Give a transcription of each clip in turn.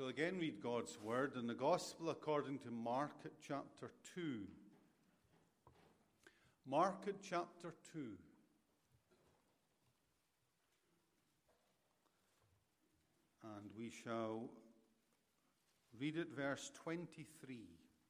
shall again read God's word in the Gospel according to Mark at chapter 2. Mark at chapter 2. And we shall read it verse 23.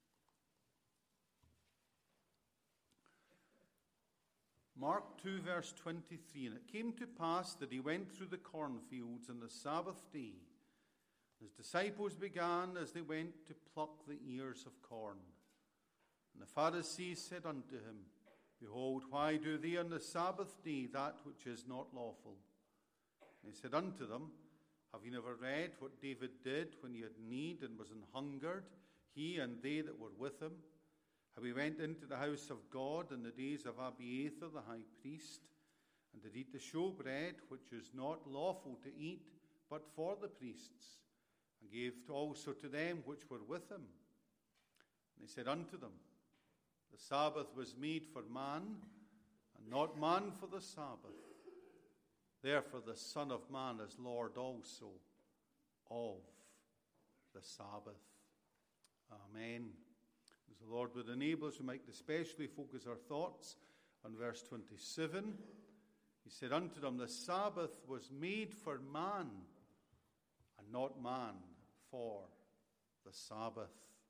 Mark 2 verse 23. And it came to pass that he went through the cornfields on the Sabbath day. His disciples began as they went to pluck the ears of corn. And the Pharisees said unto him, Behold, why do they on the Sabbath day that which is not lawful? And he said unto them, Have you never read what David did when he had need and was an hungered, he and they that were with him? How he went into the house of God in the days of Abiathar the high priest, and did eat the showbread, which is not lawful to eat, but for the priests, and gave also to them which were with him. And he said unto them, The Sabbath was made for man, and not man for the Sabbath. Therefore the Son of Man is Lord also of the Sabbath. Amen. As the Lord would enable us, we might especially focus our thoughts on verse 27. He said unto them, The Sabbath was made for man, and not man for the Sabbath.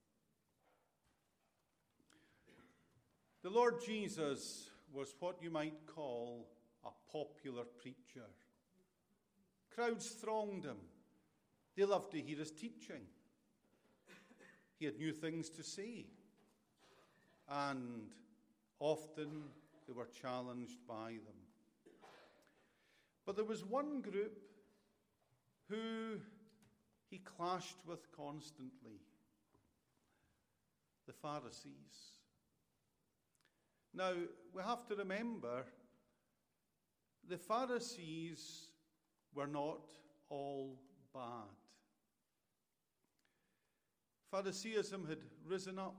The Lord Jesus was what you might call a popular preacher. Crowds thronged him. They loved to hear his teaching. He had new things to say. And often they were challenged by them. But there was one group who he clashed with constantly: the Pharisees. Now, we have to remember, the Pharisees were not all bad. Pharisaism had risen up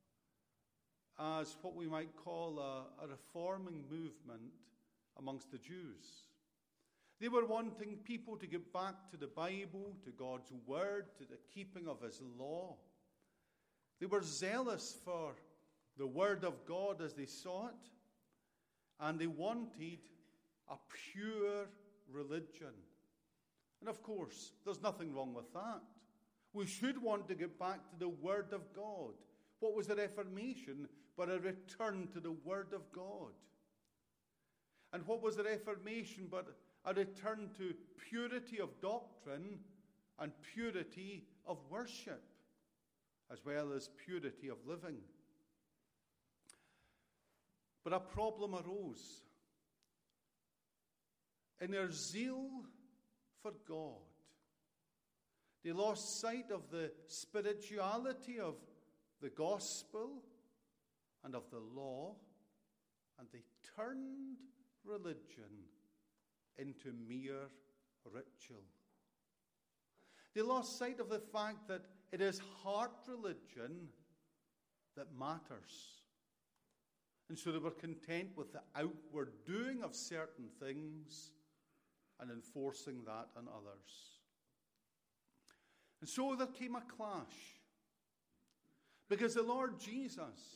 as what we might call a reforming movement amongst the Jews. They were wanting people to get back to the Bible, to God's word, to the keeping of his law. They were zealous for the word of God as they saw it, and they wanted a pure religion. And of course, there's nothing wrong with that. We should want to get back to the word of God. What was the Reformation but a return to the word of God? And what was the Reformation but a return to purity of doctrine and purity of worship, as well as purity of living? But a problem arose. In their zeal for God, they lost sight of the spirituality of the gospel and of the law, and they turned religion into mere ritual. They lost sight of the fact that it is heart religion that matters. And so they were content with the outward doing of certain things and enforcing that on others. And so there came a clash. Because the Lord Jesus,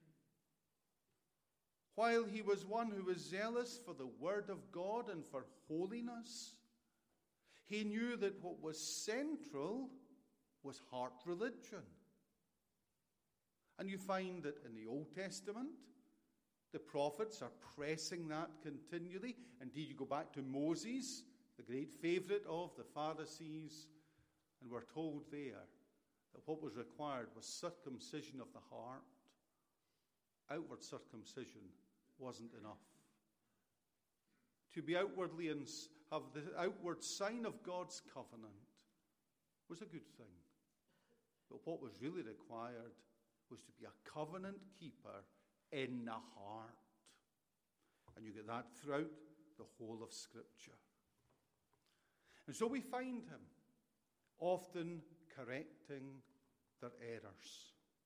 while he was one who was zealous for the word of God and for holiness, he knew that what was central was heart religion. And you find that in the Old Testament, the prophets are pressing that continually. Indeed, you go back to Moses, the great favorite of the Pharisees, and we're told there that what was required was circumcision of the heart. Outward circumcision wasn't enough. To be outwardly and have the outward sign of God's covenant was a good thing. But what was really required was to be a covenant keeper in the heart. And you get that throughout the whole of Scripture. And so we find him often correcting their errors.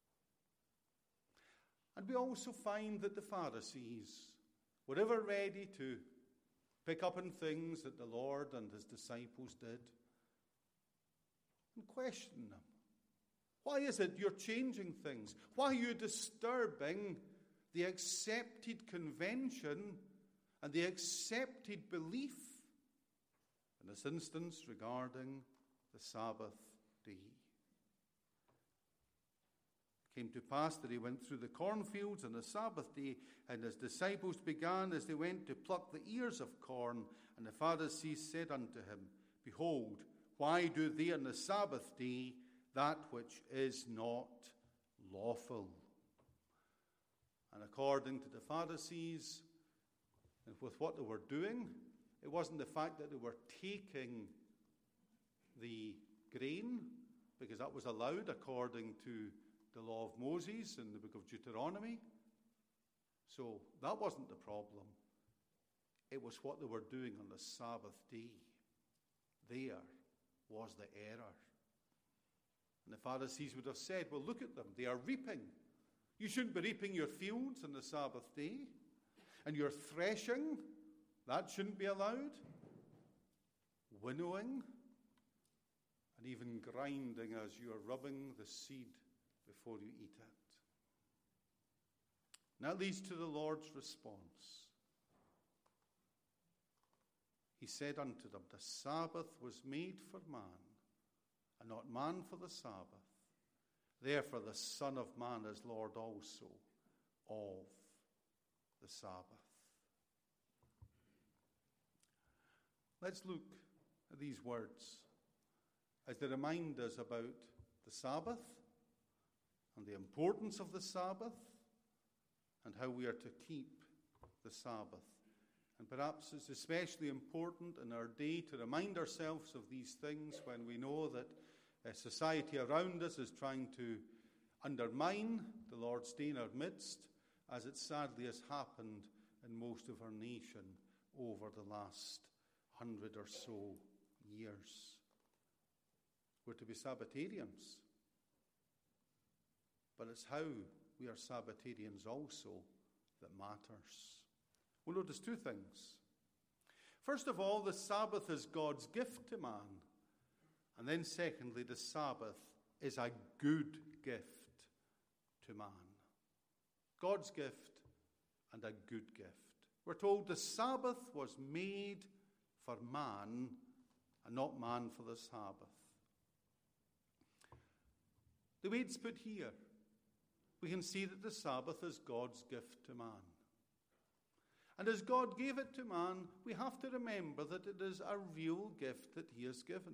And we also find that the Pharisees were ever ready to pick up on things that the Lord and his disciples did. and question them. Why is it you're changing things? Why are you disturbing the accepted convention and the accepted belief, in this instance regarding the Sabbath day? It came to pass that he went through the cornfields on the Sabbath day, and his disciples began as they went to pluck the ears of corn. And the Pharisees said unto him, Behold, why do they on the Sabbath day that which is not lawful? And according to the Pharisees, and with what they were doing, it wasn't the fact that they were taking the grain, because that was allowed according to the law of Moses in the book of Deuteronomy. So that wasn't the problem. It was what they were doing on the Sabbath day. There was the error. And the Pharisees would have said, well, look at them. They are reaping. You shouldn't be reaping your fields on the Sabbath day. And your threshing, that shouldn't be allowed. Winnowing, and even grinding as you are rubbing the seed before you eat it. And that leads to the Lord's response. He said unto them, The Sabbath was made for man, and not man for the Sabbath. Therefore the Son of Man is Lord also of the Sabbath. Let's look at these words as they remind us about the Sabbath and the importance of the Sabbath and how we are to keep the Sabbath. And perhaps it's especially important in our day to remind ourselves of these things when we know that society around us is trying to undermine the Lord's day in our midst, as it sadly has happened in most of our nation over the last 100 or so years. We're to be Sabbatarians, but it's how we are Sabbatarians also that matters. We'll notice two things. First of all, the Sabbath is God's gift to man. And then secondly, the Sabbath is a good gift to man. God's gift and a good gift. We're told the Sabbath was made for man and not man for the Sabbath. The way it's put here, we can see that the Sabbath is God's gift to man. And as God gave it to man, we have to remember that it is a real gift that he has given.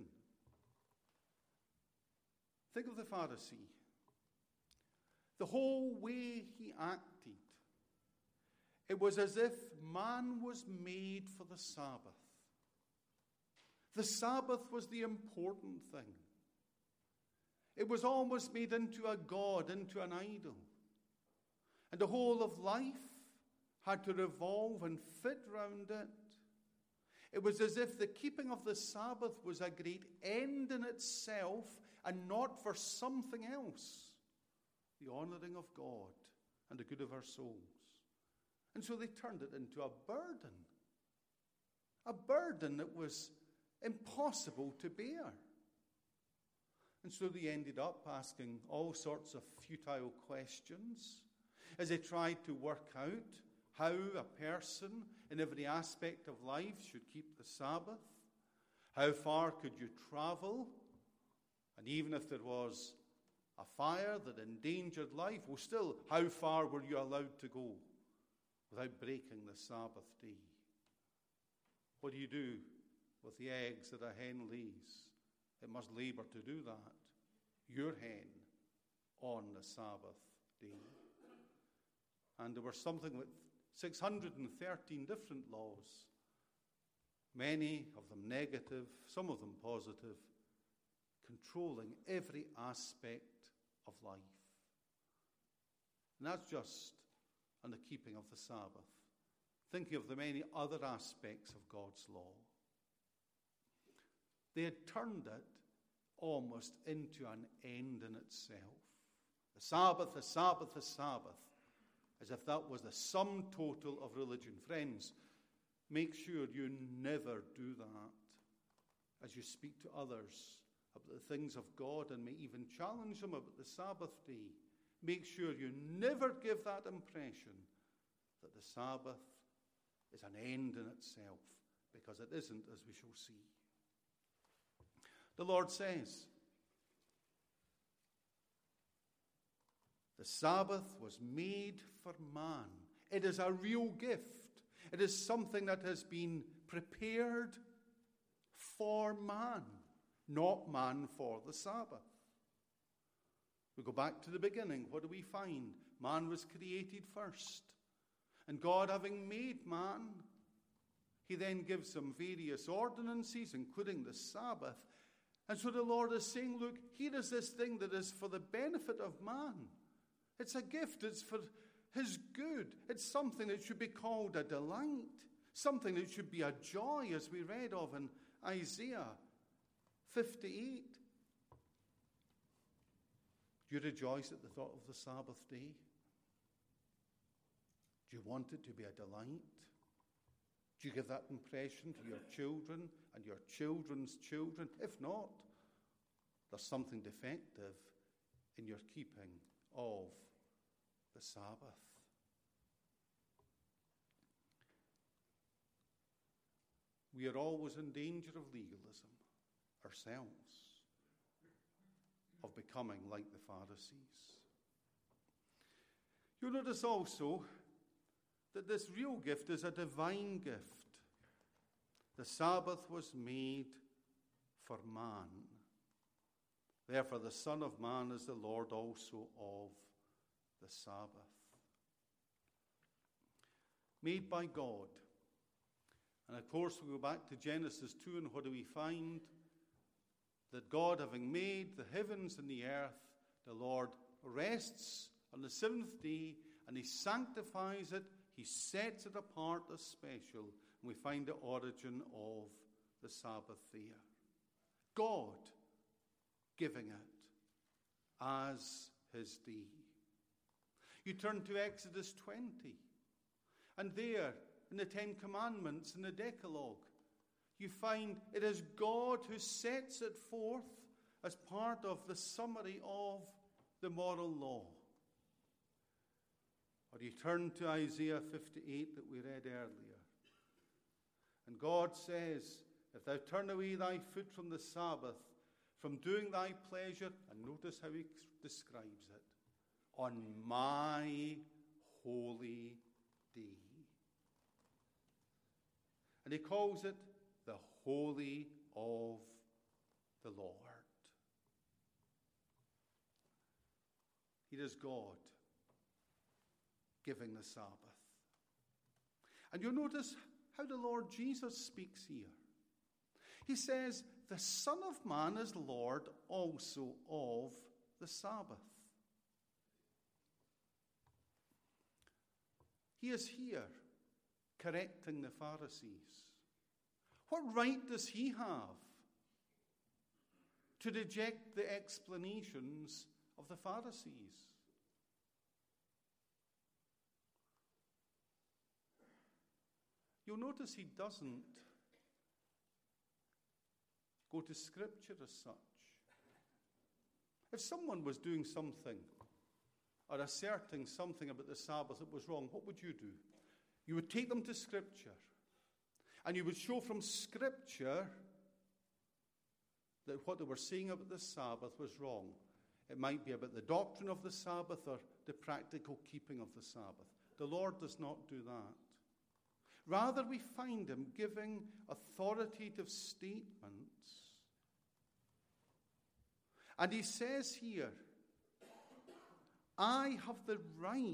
Think of the Pharisee. The whole way he acted, it was as if man was made for the Sabbath. The Sabbath was the important thing. It was almost made into a god, into an idol. And the whole of life had to revolve and fit round it. It was as if the keeping of the Sabbath was a great end in itself and not for something else, the honouring of God and the good of our souls. And so they turned it into a burden that was impossible to bear. And so they ended up asking all sorts of futile questions as they tried to work out how a person in every aspect of life should keep the Sabbath. How far could you travel? And even if there was a fire that endangered life, well, still, how far were you allowed to go without breaking the Sabbath day? What do you do with the eggs that a hen lays? It must labor to do that. Your hen on the Sabbath day. And there were something like 613 different laws, many of them negative, some of them positive, controlling every aspect of life. And that's just on the keeping of the Sabbath. Thinking of the many other aspects of God's law. They had turned it almost into an end in itself. The Sabbath, the Sabbath, the Sabbath. As if that was the sum total of religion. Friends, make sure you never do that as you speak to others about the things of God and may even challenge them about the Sabbath day, make sure you never give that impression that the Sabbath is an end in itself, because it isn't, as we shall see. The Lord says, the Sabbath was made for man. It is a real gift. It is something that has been prepared for man, not man for the Sabbath. We go back to the beginning. What do we find? Man was created first. And God, having made man, he then gives him various ordinances, including the Sabbath. And so the Lord is saying, look, here is this thing that is for the benefit of man. It's a gift. It's for his good. It's something that should be called a delight. Something that should be a joy, as we read of in Isaiah 58. Do you rejoice at the thought of the Sabbath day? Do you want it to be a delight? Do you give that impression to your children and your children's children? If not, there's something defective in your keeping of the Sabbath. We are always in danger of legalism ourselves, of becoming like the Pharisees. You'll notice also that this real gift is a divine gift. The Sabbath was made for man. Therefore, the Son of Man is the Lord also of the Sabbath. Made by God. And of course, we go back to Genesis 2, and what do we find? That God, having made the heavens and the earth, the Lord rests on the seventh day, and he sanctifies it. He sets it apart as special. And we find the origin of the Sabbath there. God giving it as his day. You turn to Exodus 20. And there, in the Ten Commandments, in the Decalogue, you find it is God who sets it forth as part of the summary of the moral law. Or you turn to Isaiah 58 that we read earlier. And God says, if thou turn away thy foot from the Sabbath, from doing thy pleasure, and notice how he describes it, on my holy day. And he calls it the holy of the Lord. Here is God giving the Sabbath. And you'll notice how the Lord Jesus speaks here. He says, the Son of Man is Lord also of the Sabbath. He is here correcting the Pharisees. What right does he have to reject the explanations of the Pharisees? You'll notice he doesn't go to Scripture as such. If someone was doing something or asserting something about the Sabbath that was wrong, what would you do? You would take them to Scripture, and you would show from Scripture that what they were saying about the Sabbath was wrong. It might be about the doctrine of the Sabbath or the practical keeping of the Sabbath. The Lord does not do that. Rather, we find him giving authoritative statements. And he says here, I have the right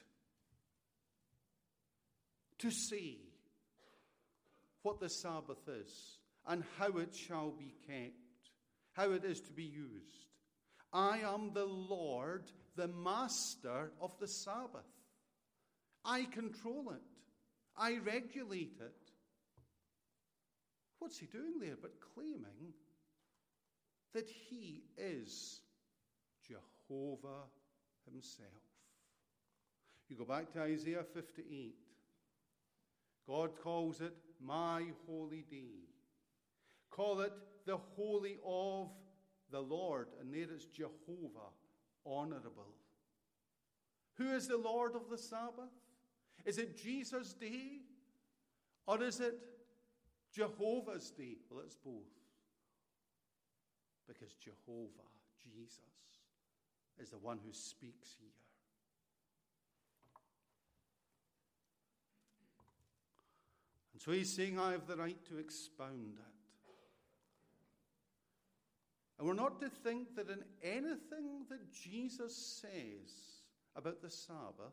to say what the Sabbath is and how it shall be kept, how it is to be used. I am the Lord, the master of the Sabbath. I control it. I regulate it. What's he doing there but claiming that he is Jehovah himself? You go back to Isaiah 58. God calls it my holy day. Call it the holy of the Lord, and there it's Jehovah, honorable. Who is the Lord of the Sabbath? Is it Jesus' day? Or is it Jehovah's day? Well, it's both. Because Jehovah, Jesus, is the one who speaks here. And so he's saying, I have the right to expound it. And we're not to think that in anything that Jesus says about the Sabbath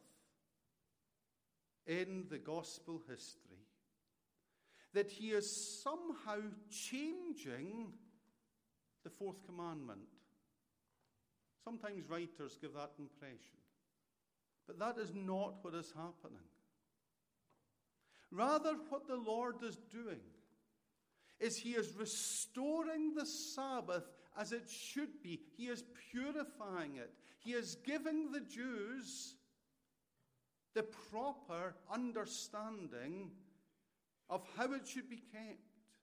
in the gospel history, that he is somehow changing the fourth commandment. Sometimes writers give that impression. But that is not what is happening. Rather, what the Lord is doing is he is restoring the Sabbath as it should be. He is purifying it. He is giving the Jews the proper understanding of how it should be kept.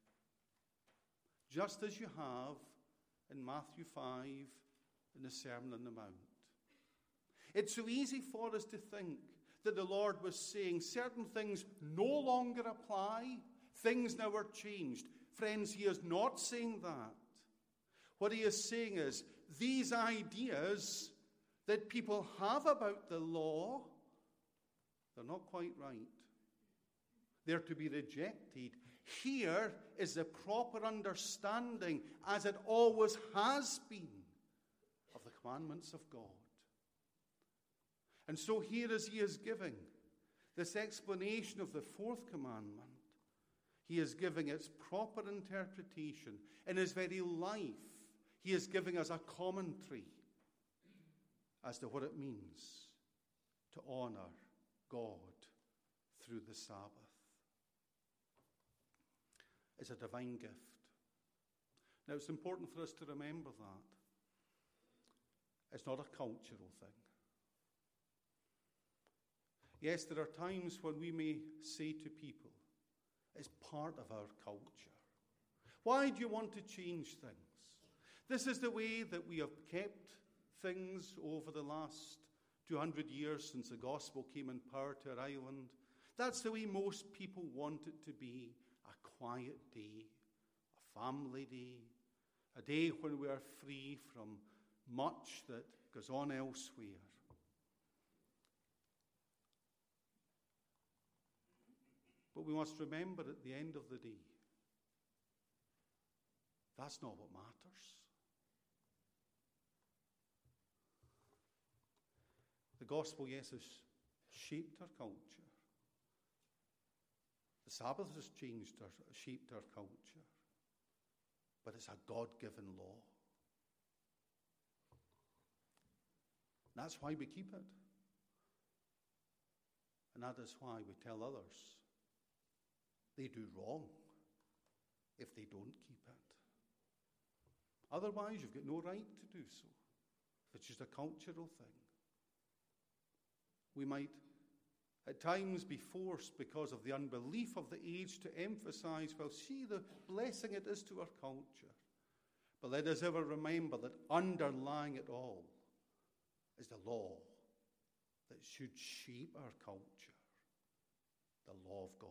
Just as you have in Matthew 5 in the Sermon on the Mount. It's so easy for us to think that the Lord was saying certain things no longer apply, things now are changed. Friends, he is not saying that. What he is saying is these ideas that people have about the law, they're not quite right. They're to be rejected. Here is the proper understanding, as it always has been, of the commandments of God. And so here as he is giving this explanation of the fourth commandment, he is giving its proper interpretation. In his very life, he is giving us a commentary as to what it means to honor God through the Sabbath. It's a divine gift. Now, it's important for us to remember that. It's not a cultural thing. Yes, there are times when we may say to people, it's part of our culture. Why do you want to change things? This is the way that we have kept things over the last 200 years since the gospel came in power to our island. That's the way most people want it to be. A quiet day, a family day, a day when we are free from much that goes on elsewhere. But we must remember at the end of the day, that's not what matters. The gospel, yes, has shaped our culture. The Sabbath has shaped our culture. But it's a God-given law. And that's why we keep it. And that is why we tell others they do wrong if they don't keep it. Otherwise, you've got no right to do so. It's just a cultural thing. We might at times be forced, because of the unbelief of the age, to emphasize, well, see the blessing it is to our culture. But let us ever remember that underlying it all is the law that should shape our culture, the law of God.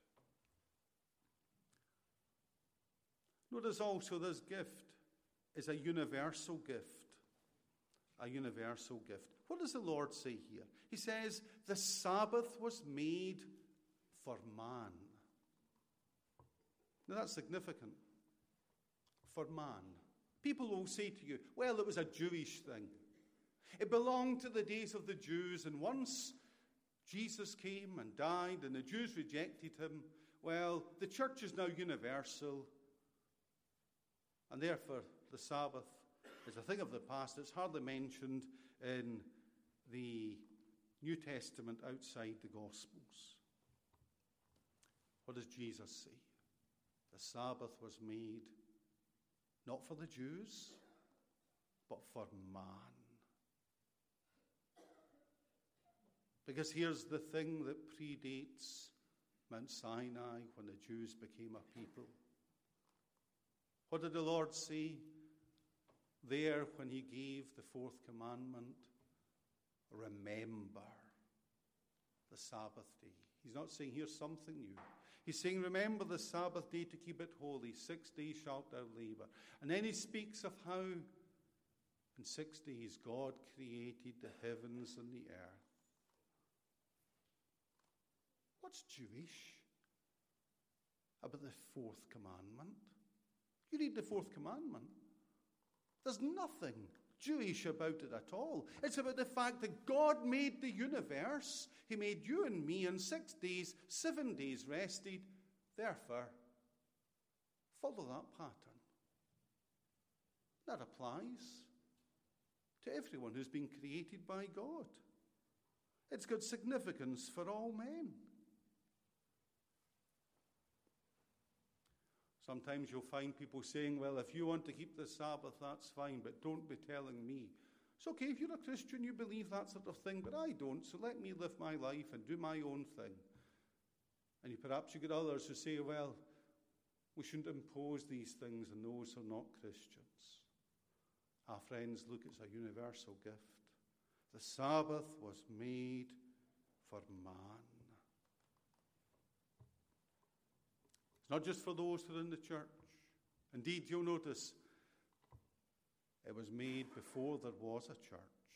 Notice also this gift is a universal gift. A universal gift. What does the Lord say here? He says, the Sabbath was made for man. Now that's significant. For man. People will say to you, well, it was a Jewish thing. It belonged to the days of the Jews, and once Jesus came and died and the Jews rejected him, well, the church is now universal, and therefore the Sabbath is a thing of the past. It's hardly mentioned in the New Testament outside the Gospels. What does Jesus say? The Sabbath was made not for the Jews, but for man. Because here's the thing that predates Mount Sinai, when the Jews became a people. What did the Lord say? there when he gave the fourth commandment, remember the Sabbath day. He's not saying here's something new. He's saying remember the Sabbath day to keep it holy. 6 days shalt thou labor. And then he speaks of how in 6 days God created the heavens and the earth. What's Jewish about the fourth commandment? You read the fourth commandment. There's nothing Jewish about it at all. It's about the fact that God made the universe. He made you and me in 6 days, 7 days rested. Therefore, follow that pattern. That applies to everyone who's been created by God. It's got significance for all men. Sometimes you'll find people saying, well, if you want to keep the Sabbath, that's fine, but don't be telling me. It's okay if you're a Christian, you believe that sort of thing, but I don't, so let me live my life and do my own thing. And perhaps you get others who say, well, we shouldn't impose these things on those who are not Christians. Our friends, look, it's a universal gift. The Sabbath was made for man. It's not just for those who are in the church. Indeed, you'll notice it was made before there was a church,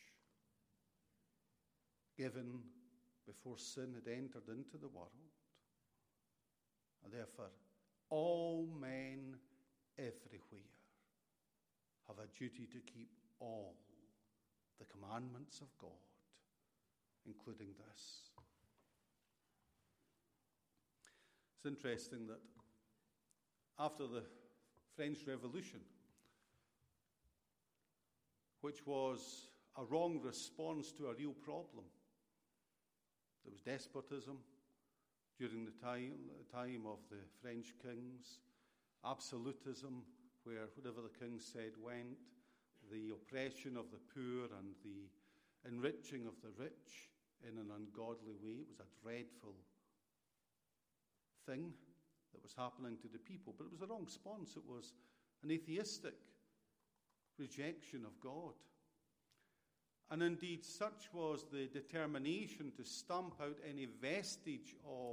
given before sin had entered into the world. And therefore, all men everywhere have a duty to keep all the commandments of God, including this. It's interesting that after the French Revolution, which was a wrong response to a real problem, there was despotism during the time of the French kings, absolutism, where whatever the king said went, the oppression of the poor and the enriching of the rich in an ungodly way. It was a dreadful thing that was happening to the people, but it was the wrong response. It was an atheistic rejection of God. And indeed, such was the determination to stamp out any vestige of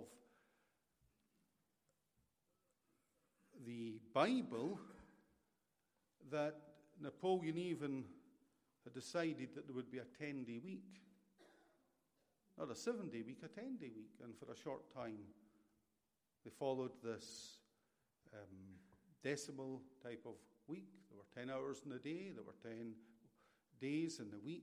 the Bible that Napoleon even had decided that there would be a 10-day week. Not a 7-day week, a 10-day week. And for a short time, they followed this decimal type of week. There were 10 hours in a day. There were 10 days in the week.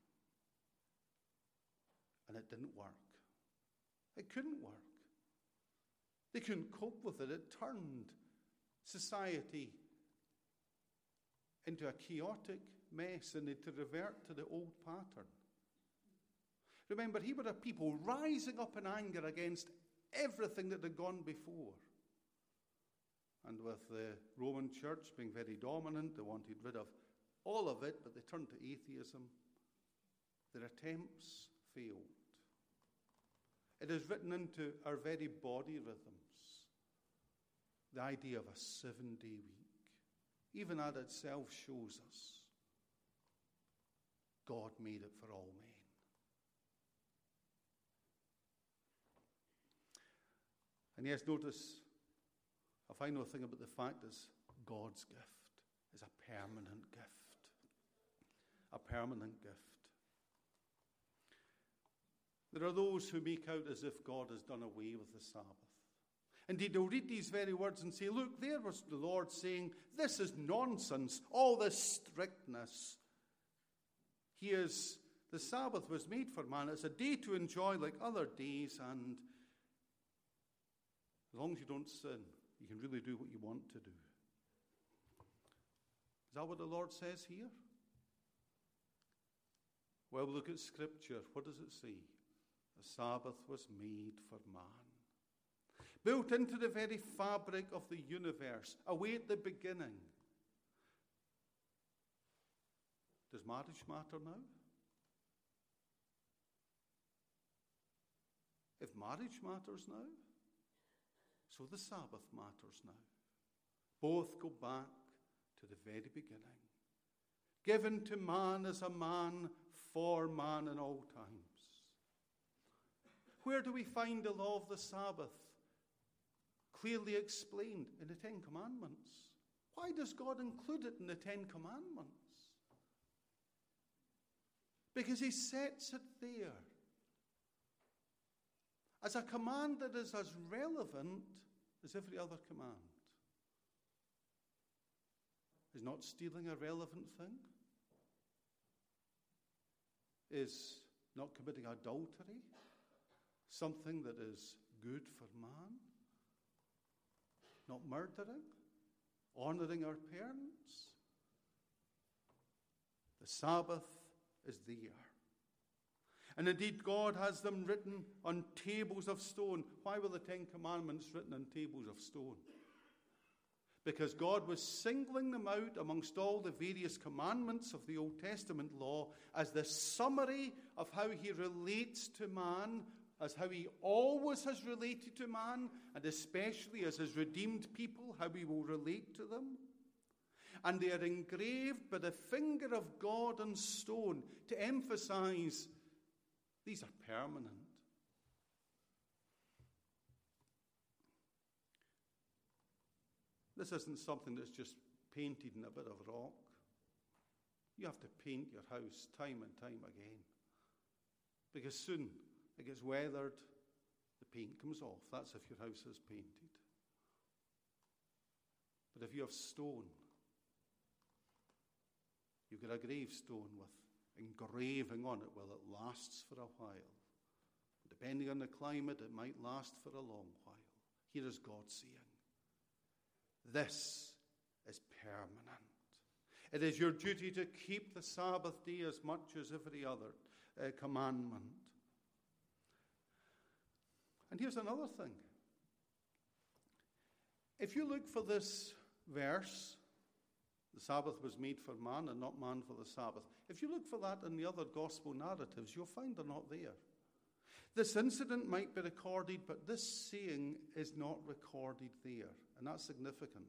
And it didn't work. It couldn't work. They couldn't cope with it. It turned society into a chaotic mess, and they had to revert to the old pattern. Remember, here were a people rising up in anger against everything that had gone before. And with the Roman Church being very dominant, they wanted rid of all of it, but they turned to atheism. Their attempts failed. It is written into our very body rhythms, the idea of a 7-day week. Even that itself shows us God made it for all men. And yes, notice a final thing about the fact is God's gift is a permanent gift. A permanent gift. There are those who make out as if God has done away with the Sabbath. Indeed, they'll read these very words and say, look, there was the Lord saying, this is nonsense, all this strictness. The Sabbath was made for man. It's a day to enjoy like other days, and as long as you don't sin, you can really do what you want to do. Is that what the Lord says here? Well, look at Scripture. What does it say? The Sabbath was made for man. Built into the very fabric of the universe, away at the beginning. Does marriage matter now? If marriage matters now, so the Sabbath matters now. Both go back to the very beginning. given to man as a man for man in all times. Where do we find the law of the Sabbath clearly explained? In the Ten Commandments. Why does God include it in the Ten Commandments? Because he sets it there as a command that is as relevant as every other command. Is not stealing a relevant thing? Is not committing adultery something that is good for man? Not murdering? Honoring our parents? The Sabbath is there. And indeed, God has them written on tables of stone. Why were the Ten Commandments written on tables of stone? Because God was singling them out amongst all the various commandments of the Old Testament law as the summary of how he relates to man, as how he always has related to man, and especially as his redeemed people, how he will relate to them. And they are engraved by the finger of God on stone to emphasize these are permanent. This isn't something that's just painted in a bit of rock. You have to paint your house time and time again. Because soon it gets weathered, the paint comes off. That's if your house is painted. But if you have stone, you've got a gravestone with engraving on it, well, it lasts for a while. Depending on the climate, it might last for a long while. Here is God saying, this is permanent. It is your duty to keep the Sabbath day as much as every other commandment. And here's another thing. If you look for this verse, the Sabbath was made for man and not man for the Sabbath. If you look for that in the other gospel narratives, you'll find they're not there. This incident might be recorded, but this saying is not recorded there. And that's significant.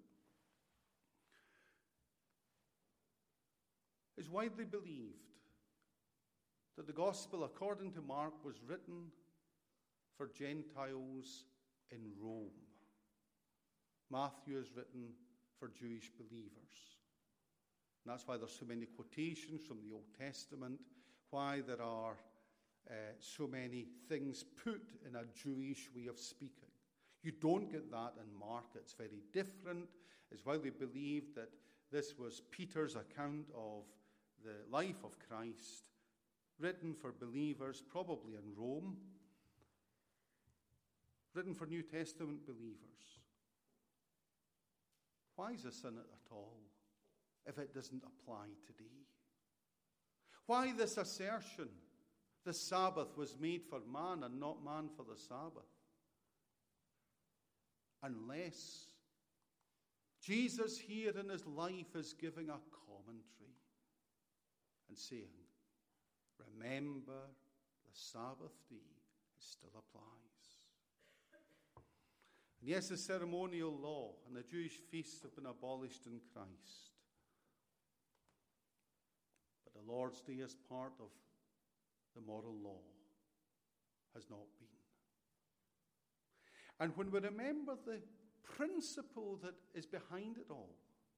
It's widely believed that the gospel, according to Mark, was written for Gentiles in Rome. Matthew is written for Jewish believers. And that's why there's so many quotations from the Old Testament, why there are so many things put in a Jewish way of speaking. You don't get that in Mark. It's very different. It's widely believed that this was Peter's account of the life of Christ, written for believers, probably in Rome, written for New Testament believers. Why is this in it at all, if it doesn't apply today? Why this assertion? The Sabbath was made for man and not man for the Sabbath. Unless Jesus here in his life is giving a commentary and saying, remember, the Sabbath day still applies. And yes, the ceremonial law and the Jewish feasts have been abolished in Christ. But the Lord's Day as part of the moral law has not been. And when we remember the principle that is behind it all,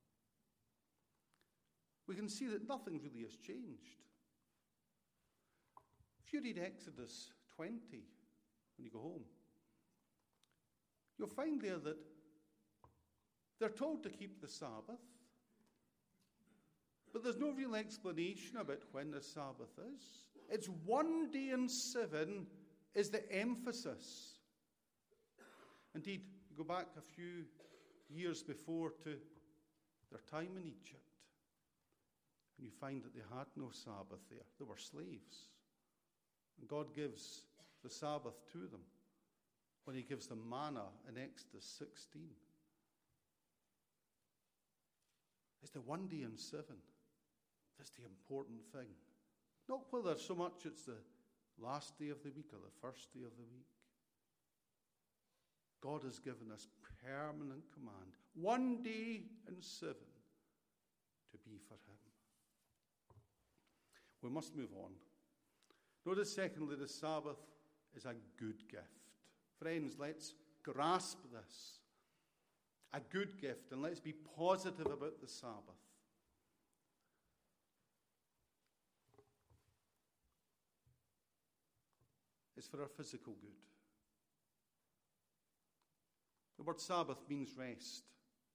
we can see that nothing really has changed. If you read Exodus 20 when you go home, you'll find there that they're told to keep the Sabbath, but there's no real explanation about when the Sabbath is. It's 1 day in 7 is the emphasis. Indeed, you go back a few years before to their time in Egypt, and you find that they had no Sabbath there. They were slaves. And God gives the Sabbath to them when he gives them manna in Exodus 16. It's the 1 day in 7 that's the important thing. Not whether so much it's the last day of the week or the first day of the week. God has given us permanent command, 1 day in 7, to be for him. We must move on. Notice, secondly, the Sabbath is a good gift. Friends, let's grasp this. A good gift, and let's be positive about the Sabbath. It's for our physical good. The word Sabbath means rest.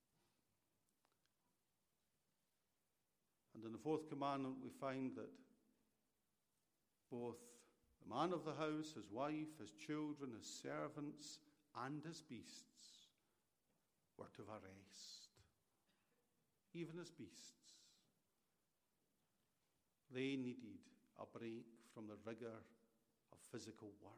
And in the fourth commandment we find that both the man of the house, his wife, his children, his servants, and his beasts were to have a rest. Even his beasts. They needed a break from the rigor of physical work.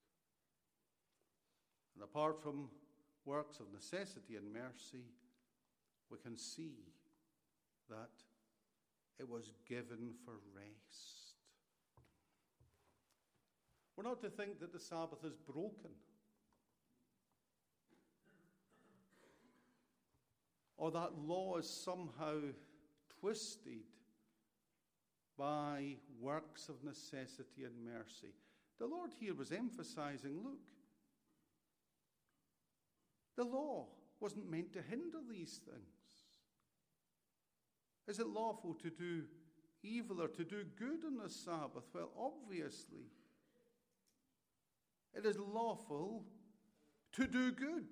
And apart from works of necessity and mercy, we can see that it was given for rest. We're not to think that the Sabbath is broken, or that law is somehow twisted by works of necessity and mercy. The Lord here was emphasizing, look, the law wasn't meant to hinder these things. Is it lawful to do evil or to do good on the Sabbath? Well, obviously, it is lawful to do good.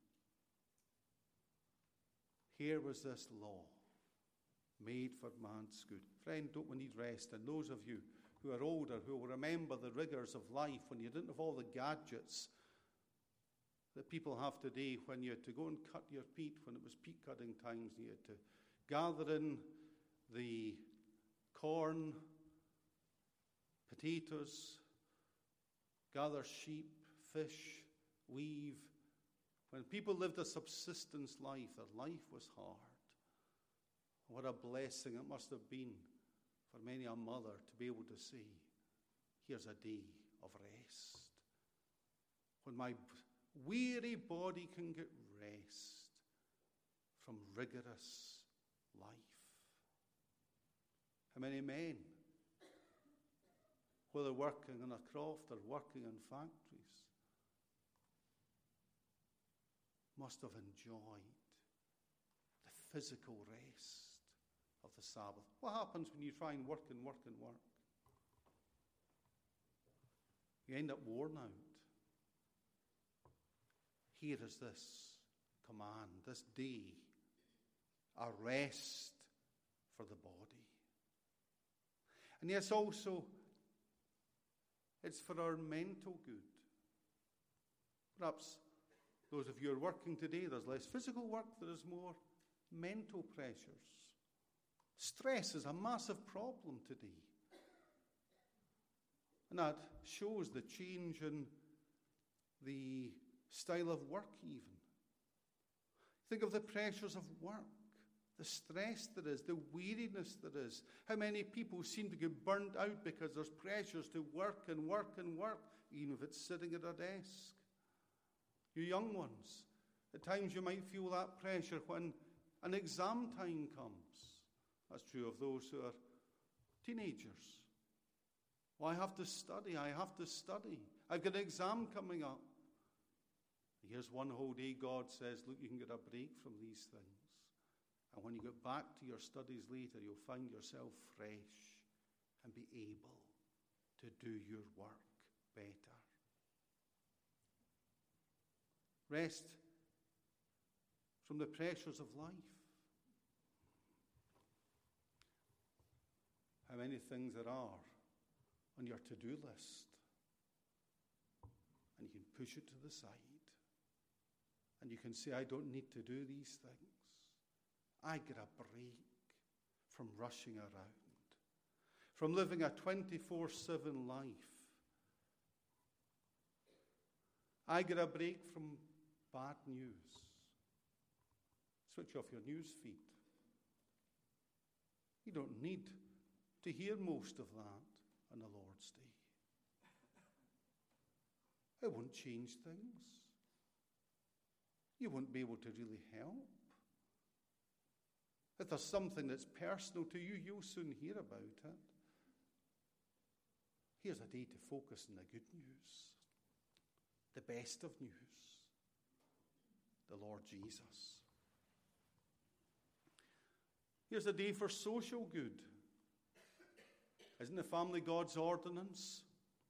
Here was this law made for man's good. Friend, don't we need rest? And those of you who are older, who will remember the rigors of life when you didn't have all the gadgets that people have today, when you had to go and cut your peat when it was peat cutting times, you had to gather in the corn, potatoes, gather sheep, fish, weave. When people lived a subsistence life, their life was hard. What a blessing it must have been for many a mother to be able to say, here's a day of rest. When my weary body can get rest from rigorous life. How many men, whether working in a croft or working in factories, must have enjoyed the physical rest of the Sabbath. What happens when you try and work and work and work? You end up worn out. Here is this command, this day, a rest for the body. And yes, also, it's for our mental good. Perhaps those of you who are working today, there's less physical work, there is more mental pressures. Stress is a massive problem today. And that shows the change in the style of work even. Think of the pressures of work, the stress there is, the weariness there is. How many people seem to get burnt out because there's pressures to work and work and work, even if it's sitting at a desk. You young ones, at times you might feel that pressure when an exam time comes. That's true of those who are teenagers. Well, I have to study. I've got an exam coming up. Here's one whole day God says, look, you can get a break from these things. And when you get back to your studies later, you'll find yourself fresh and be able to do your work better. Rest from the pressures of life. How many things there are on your to-do list, and you can push it to the side, and you can say, I don't need to do these things. I get a break from rushing around, from living a 24/7 life. I get a break from bad news. Switch off your news feed. You don't need to hear most of that on the Lord's Day. It won't change things. You won't be able to really help. If there's something that's personal to you, you'll soon hear about it. Here's a day to focus on the good news, the best of news, the Lord Jesus. Here's a day for social good. Isn't the family God's ordinance?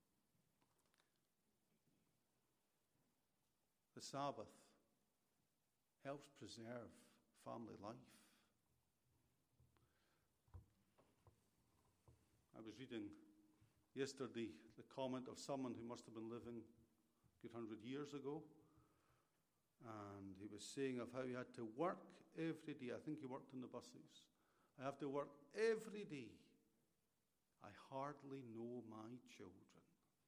The Sabbath helps preserve family life. I was reading yesterday the comment of someone who must have been living a good 100 years ago. And he was saying of how he had to work every day. I think he worked in the buses. I have to work every day. I hardly know my children.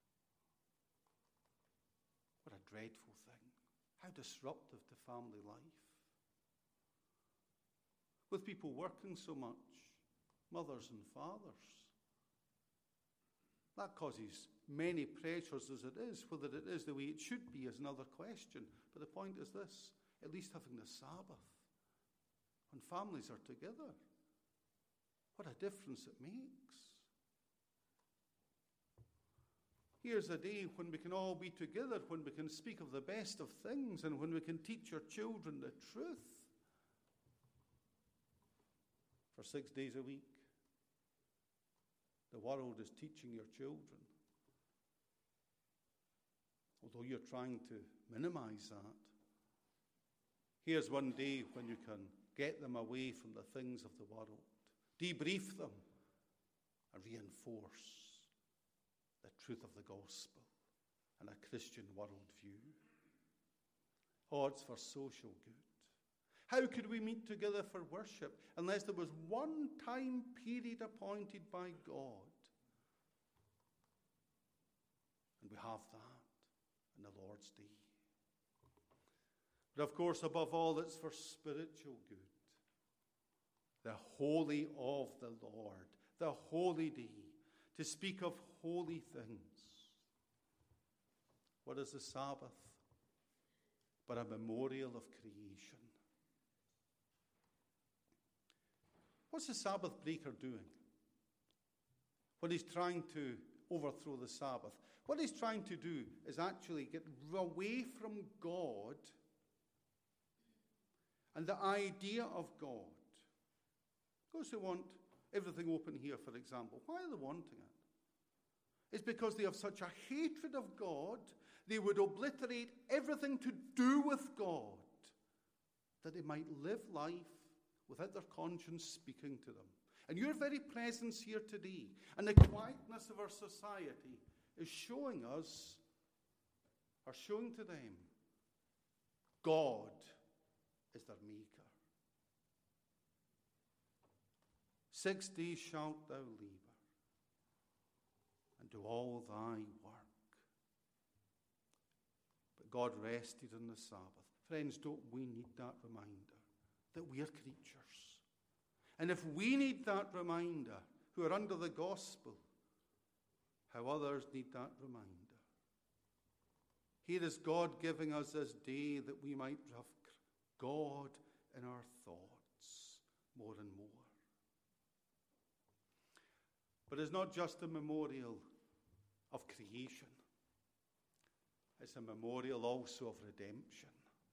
What a dreadful thing. How disruptive to family life. With people working so much, mothers and fathers. That causes many pressures as it is. Whether it is the way it should be is another question. But the point is this, at least having the Sabbath, when families are together, what a difference it makes. Here's a day when we can all be together, when we can speak of the best of things, and when we can teach our children the truth. For 6 days a week, the world is teaching your children. Although you're trying to minimize that. Here's one day when you can get them away from the things of the world, debrief them, and reinforce the truth of the gospel and a Christian worldview. Oh, it's for social good. How could we meet together for worship unless there was one time period appointed by God? And we have that in the Lord's Day. But of course, above all, it's for spiritual good. The holy of the Lord, the holy day, to speak of holy things. What is the Sabbath but a memorial of creation? What's the Sabbath breaker doing when he's trying to overthrow the Sabbath? What he's trying to do is actually get away from God and the idea of God. Those who want everything open here, for example, why are they wanting it? It's because they have such a hatred of God, they would obliterate everything to do with God, that they might live life without their conscience speaking to them. And your very presence here today and the quietness of our society is showing us, or showing to them, God is their maker. 6 days shalt thou labor and do all thy work. But God rested on the Sabbath. Friends, don't we need that reminder that we are creatures? And if we need that reminder, who are under the gospel, how others need that reminder. Here is God giving us this day that we might have God in our thoughts more and more. But it's not just a memorial of creation. It's a memorial also of redemption.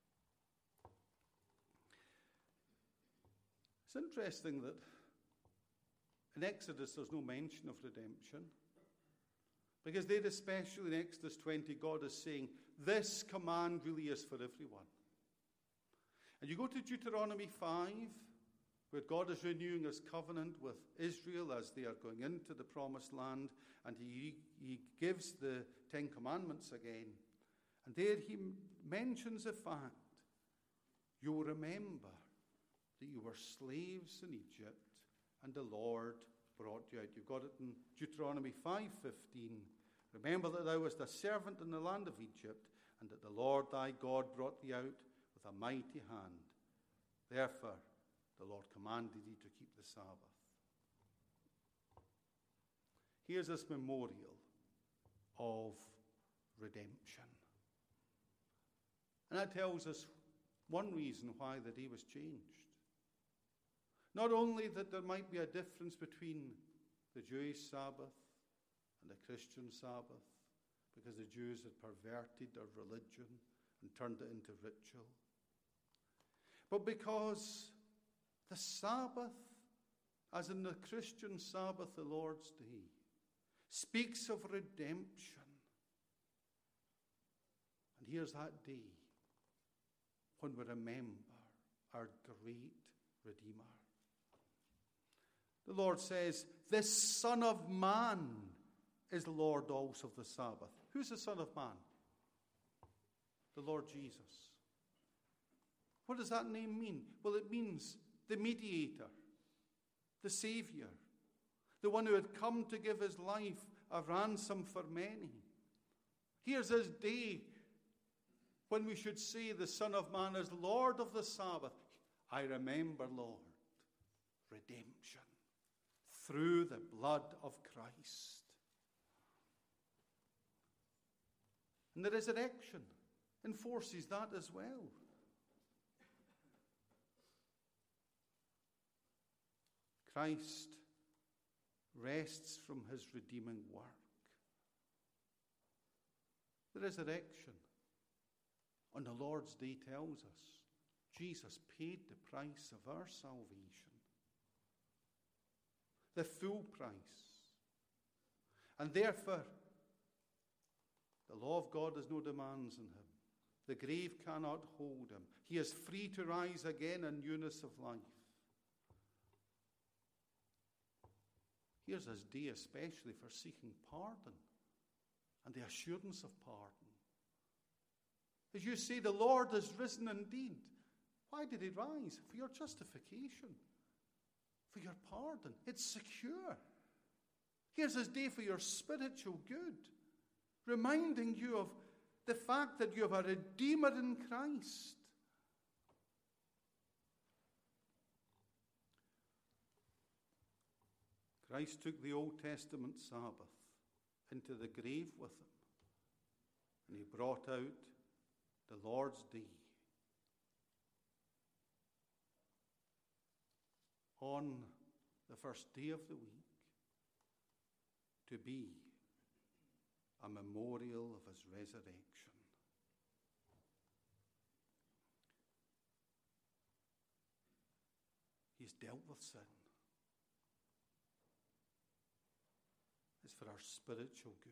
It's interesting that in Exodus there's no mention of redemption. Because there, especially in Exodus 20, God is saying, this command really is for everyone. And you go to Deuteronomy 5, where God is renewing his covenant with Israel as they are going into the promised land, and he gives the 10 Commandments again. And there he mentions the fact, you'll remember that you were slaves in Egypt, and the Lord brought you out. You've got it in Deuteronomy 5:15. Remember that thou wast a servant in the land of Egypt, and that the Lord thy God brought thee out with a mighty hand. Therefore, the Lord commanded thee to keep the Sabbath. Here's this memorial of redemption. And that tells us one reason why the day was changed. Not only that there might be a difference between the Jewish Sabbath and the Christian Sabbath, because the Jews had perverted their religion and turned it into ritual. But because the Sabbath, as in the Christian Sabbath, the Lord's Day, speaks of redemption. And here's that day when we remember our great Redeemer. The Lord says, "This Son of Man is Lord also of the Sabbath." Who's the Son of Man? The Lord Jesus. What does that name mean? Well, it means the mediator, the Savior, the one who had come to give his life a ransom for many. Here's his day when we should say the Son of Man is Lord of the Sabbath. I remember, Lord, redemption through the blood of Christ. And the resurrection enforces that as well. Christ rests from his redeeming work. The resurrection on the Lord's Day tells us Jesus paid the price of our salvation, the full price. And therefore, the law of God has no demands on him. The grave cannot hold him. He is free to rise again in newness of life. Here's his day especially for seeking pardon and the assurance of pardon. As you say, the Lord is risen indeed. Why did he rise? For your justification, for your pardon. It's secure. Here's his day for your spiritual good, reminding you of the fact that you have a Redeemer in Christ. Christ took the Old Testament Sabbath into the grave with him, and he brought out the Lord's Day on the first day of the week to be a memorial of his resurrection. He's dealt with sin. It's for our spiritual good.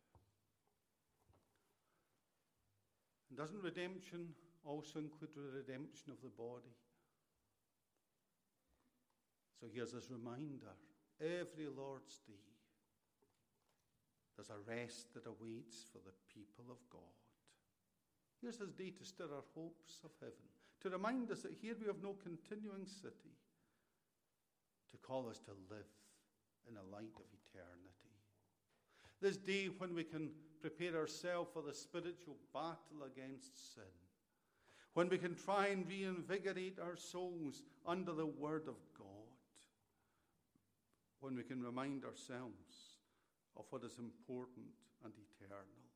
And doesn't redemption also include the redemption of the body? So here's this reminder. Every Lord's Day, there's a rest that awaits for the people of God. Here's his day to stir our hopes of heaven, to remind us that here we have no continuing city, to call us to live in the light of eternity. This day when we can prepare ourselves for the spiritual battle against sin, when we can try and reinvigorate our souls under the Word of God, when we can remind ourselves of what is important and eternal.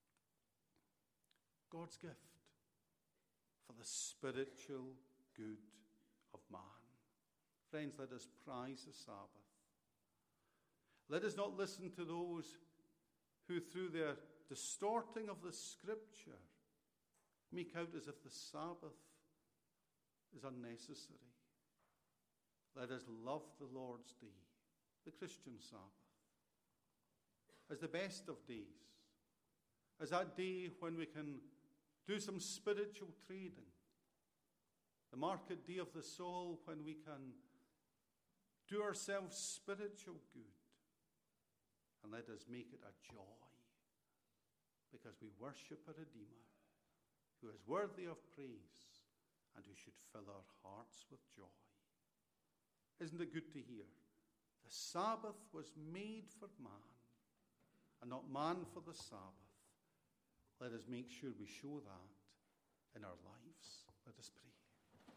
God's gift for the spiritual good of man. Friends, let us prize the Sabbath. Let us not listen to those who, through their distorting of the Scripture, make out as if the Sabbath is unnecessary. Let us love the Lord's Day, the Christian Sabbath, as the best of days, as that day when we can do some spiritual trading, the market day of the soul when we can do ourselves spiritual good. And let us make it a joy, because we worship a Redeemer who is worthy of praise and who should fill our hearts with joy. Isn't it good to hear? The Sabbath was made for man, and not man for the Sabbath. Let us make sure we show that in our lives. Let us pray.